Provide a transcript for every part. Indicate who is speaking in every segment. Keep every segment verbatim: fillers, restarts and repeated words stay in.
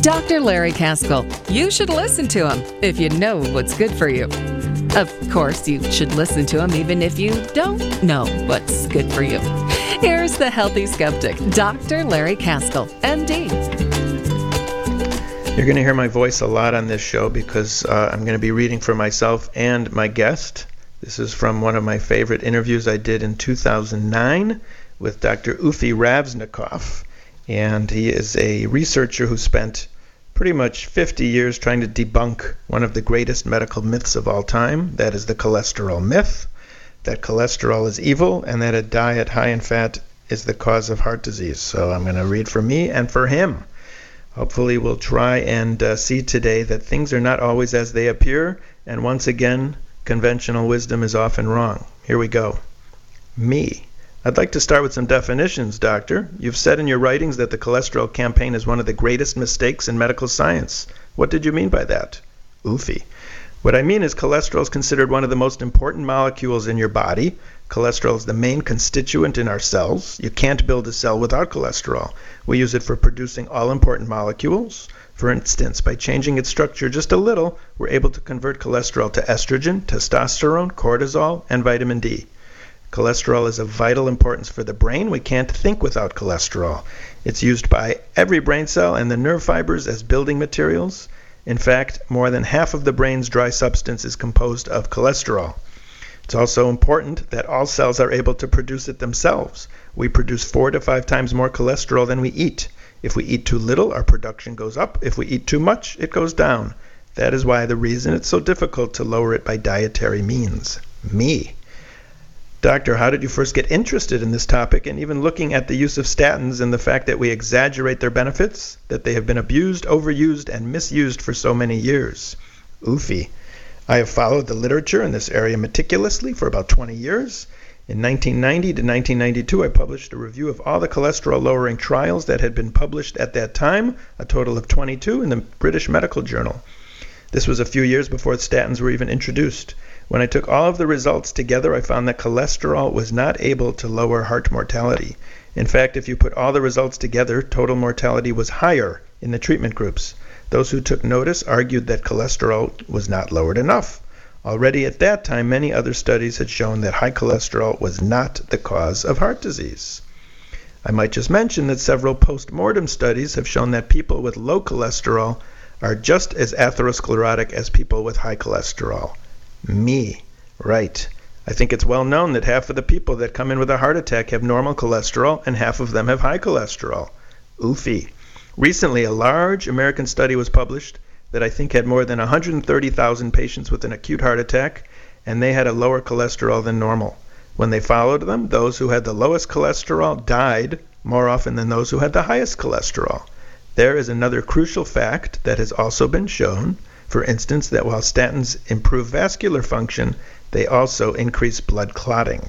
Speaker 1: Doctor Larry Caskell. You should listen to him if you know what's good for you. Of course, you should listen to him even if you don't know what's good for you. Here's the Healthy Skeptic, Doctor Larry Caskell, M D.
Speaker 2: You're going to hear my voice a lot on this show because uh, I'm going to be reading for myself and my guest. This is from one of my favorite interviews I did in two thousand nine with Doctor Ufi Ravznikov. And he is a researcher who spent pretty much fifty years trying to debunk one of the greatest medical myths of all time. That is the cholesterol myth, that cholesterol is evil and that a diet high in fat is the cause of heart disease. So I'm going to read for me and for him. Hopefully we'll try and uh, see today that things are not always as they appear, and once again, conventional wisdom is often wrong. Here we go. Me. I'd like to start with some definitions, Doctor. You've said in your writings that the cholesterol campaign is one of the greatest mistakes in medical science. What did you mean by that? Oofy. What I mean is cholesterol is considered one of the most important molecules in your body. Cholesterol is the main constituent in our cells. You can't build a cell without cholesterol. We use it for producing all-important molecules. For instance, by changing its structure just a little, we're able to convert cholesterol to estrogen, testosterone, cortisol, and vitamin D. Cholesterol is of vital importance for the brain. We can't think without cholesterol. It's used by every brain cell and the nerve fibers as building materials. In fact, more than half of the brain's dry substance is composed of cholesterol. It's also important that all cells are able to produce it themselves. We produce four to five times more cholesterol than we eat. If we eat too little, our production goes up. If we eat too much, it goes down. That is why the reason it's so difficult to lower it by dietary means. Me. Doctor, how did you first get interested in this topic and even looking at the use of statins and the fact that we exaggerate their benefits, that they have been abused, overused, and misused for so many years? Oofy. I have followed the literature in this area meticulously for about twenty years. In nineteen ninety to nineteen ninety-two, I published a review of all the cholesterol-lowering trials that had been published at that time, a total of twenty-two in the British Medical Journal. This was a few years before statins were even introduced. When I took all of the results together, I found that cholesterol was not able to lower heart mortality. In fact, if you put all the results together, total mortality was higher in the treatment groups. Those who took notice argued that cholesterol was not lowered enough. Already at that time, many other studies had shown that high cholesterol was not the cause of heart disease. I might just mention that several post-mortem studies have shown that people with low cholesterol are just as atherosclerotic as people with high cholesterol. Me. Right. I think it's well known that half of the people that come in with a heart attack have normal cholesterol and half of them have high cholesterol. Oofy. Recently, a large American study was published that I think had more than one hundred thirty thousand patients with an acute heart attack, and they had a lower cholesterol than normal. When they followed them, those who had the lowest cholesterol died more often than those who had the highest cholesterol. There is another crucial fact that has also been shown. For instance, that while statins improve vascular function, they also increase blood clotting.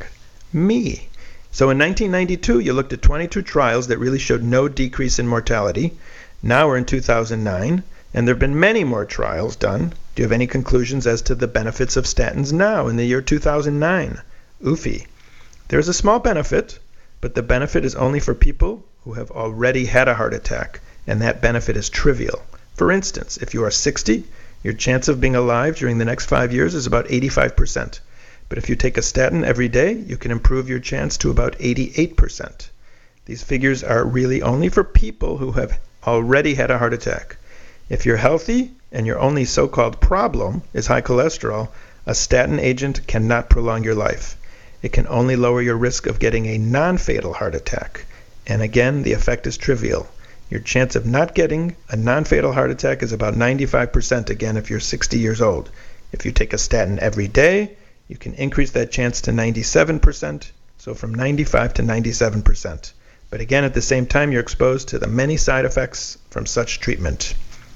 Speaker 2: Me. So in nineteen ninety-two, you looked at twenty-two trials that really showed no decrease in mortality. Now we're in two thousand nine, and there have been many more trials done. Do you have any conclusions as to the benefits of statins now in the year two thousand nine? Oofy. There's a small benefit, but the benefit is only for people who have already had a heart attack, and that benefit is trivial. For instance, if you are sixty, your chance of being alive during the next five years is about eighty-five percent. But if you take a statin every day, you can improve your chance to about eighty-eight percent. These figures are really only for people who have already had a heart attack. If you're healthy and your only so-called problem is high cholesterol, a statin agent cannot prolong your life. It can only lower your risk of getting a non-fatal heart attack. And again, the effect is trivial. Your chance of not getting a non-fatal heart attack is about ninety-five percent again if you're sixty years old. If you take a statin every day, you can increase that chance to ninety-seven percent, so from ninety-five to ninety-seven percent. But again, at the same time, you're exposed to the many side effects from such treatment.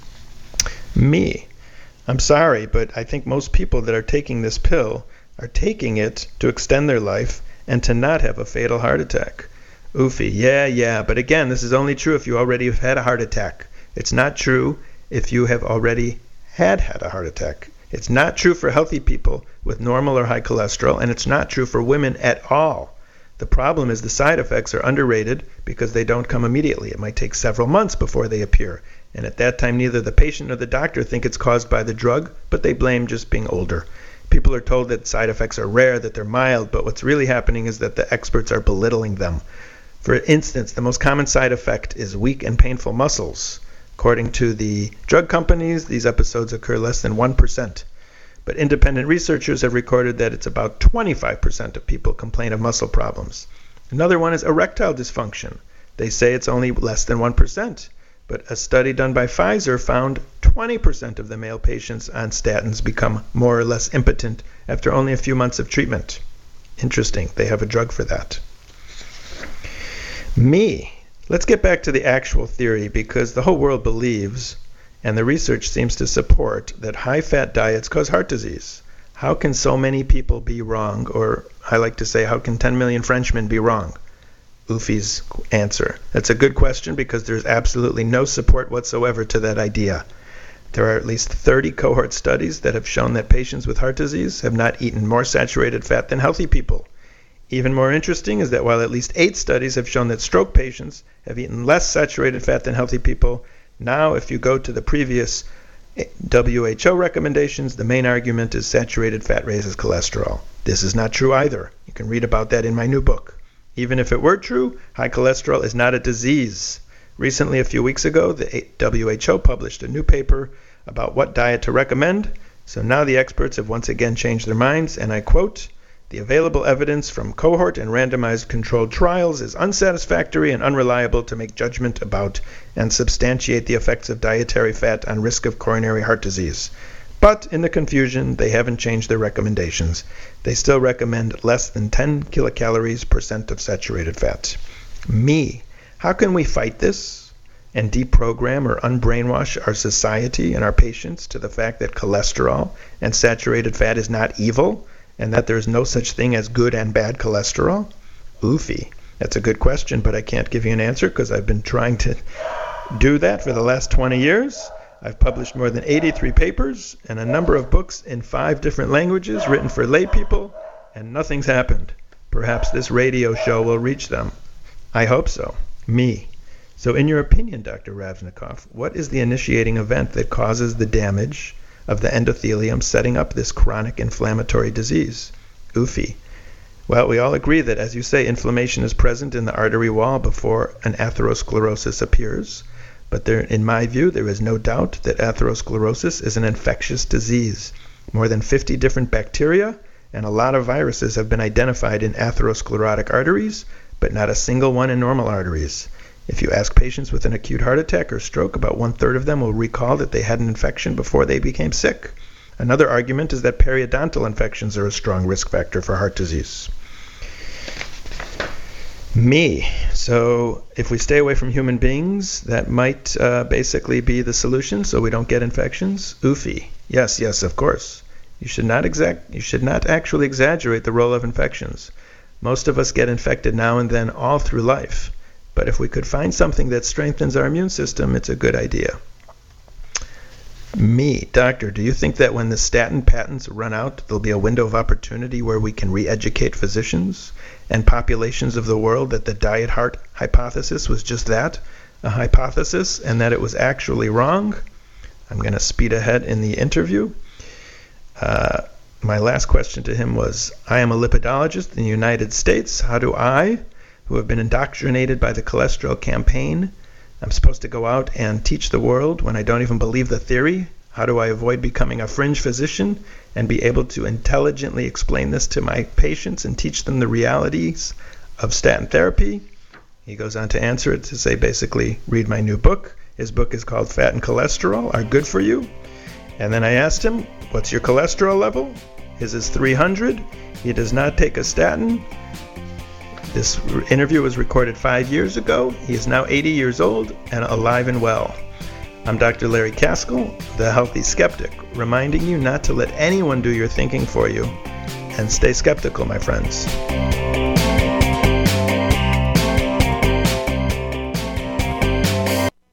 Speaker 2: Me. I'm sorry, but I think most people that are taking this pill are taking it to extend their life and to not have a fatal heart attack. Oofy. Yeah, yeah, but again, this is only true if you already have had a heart attack. It's not true if you have already had had a heart attack. It's not true for healthy people with normal or high cholesterol, and it's not true for women at all. The problem is the side effects are underrated because they don't come immediately. It might take several months before they appear. And at that time, neither the patient nor the doctor think it's caused by the drug, but they blame just being older. People are told that side effects are rare, that they're mild, but what's really happening is that the experts are belittling them. For instance, the most common side effect is weak and painful muscles. According to the drug companies, these episodes occur less than one percent. But independent researchers have recorded that it's about twenty-five percent of people complain of muscle problems. Another one is erectile dysfunction. They say it's only less than one percent. But a study done by Pfizer found twenty percent of the male patients on statins become more or less impotent after only a few months of treatment. Interesting. They have a drug for that. Me. Let's get back to the actual theory, because the whole world believes, and the research seems to support, that high-fat diets cause heart disease. How can so many people be wrong? Or I like to say, how can ten million Frenchmen be wrong? Ufi's answer. That's a good question because there's absolutely no support whatsoever to that idea. There are at least thirty cohort studies that have shown that patients with heart disease have not eaten more saturated fat than healthy people. Even more interesting is that while at least eight studies have shown that stroke patients have eaten less saturated fat than healthy people, now if you go to the previous W H O recommendations, the main argument is saturated fat raises cholesterol. This is not true either. You can read about that in my new book. Even if it were true, high cholesterol is not a disease. Recently, a few weeks ago, the W H O published a new paper about what diet to recommend. So now the experts have once again changed their minds, and I quote, "The available evidence from cohort and randomized controlled trials is unsatisfactory and unreliable to make judgment about and substantiate the effects of dietary fat on risk of coronary heart disease. But in the confusion, they haven't changed their recommendations. They still recommend less than ten kilocalories percent of saturated fat." Me. How can we fight this and deprogram or unbrainwash our society and our patients to the fact that cholesterol and saturated fat is not evil and that there's no such thing as good and bad cholesterol? Oofy. That's a good question, but I can't give you an answer because I've been trying to do that for the last twenty years. I've published more than eighty-three papers and a number of books in five different languages written for lay people, and nothing's happened. Perhaps this radio show will reach them. I hope so. Me. So in your opinion, Doctor Ravznikov, what is the initiating event that causes the damage of the endothelium setting up this chronic inflammatory disease? Oofy. Well, we all agree that, as you say, inflammation is present in the artery wall before an atherosclerosis appears. But there, in my view, there is no doubt that atherosclerosis is an infectious disease. More than fifty different bacteria and a lot of viruses have been identified in atherosclerotic arteries, but not a single one in normal arteries. If you ask patients with an acute heart attack or stroke, about one-third of them will recall that they had an infection before they became sick. Another argument is that periodontal infections are a strong risk factor for heart disease. Me. So if we stay away from human beings, that might uh, basically be the solution so we don't get infections. Oofy. Yes, yes, of course. You should not exact. You should not actually exaggerate the role of infections. Most of us get infected now and then all through life. But if we could find something that strengthens our immune system, it's a good idea. Me. Doctor, do you think that when the statin patents run out, there'll be a window of opportunity where we can re-educate physicians and populations of the world that the diet heart hypothesis was just that, a hypothesis, and that it was actually wrong? I'm going to speed ahead in the interview. Uh, my last question to him was, I am a lipidologist in the United States. How do I, who have been indoctrinated by the cholesterol campaign, I'm supposed to go out and teach the world when I don't even believe the theory? How do I avoid becoming a fringe physician and be able to intelligently explain this to my patients and teach them the realities of statin therapy? He goes on to answer it to say, basically, read my new book. His book is called Fat and Cholesterol Are Good For You. And then I asked him, what's your cholesterol level? His is three hundred. He does not take a statin. This interview was recorded five years ago. He is now eighty years old and alive and well. I'm Doctor Larry Kaskel, the Healthy Skeptic, reminding you not to let anyone do your thinking for you. And stay skeptical, my friends.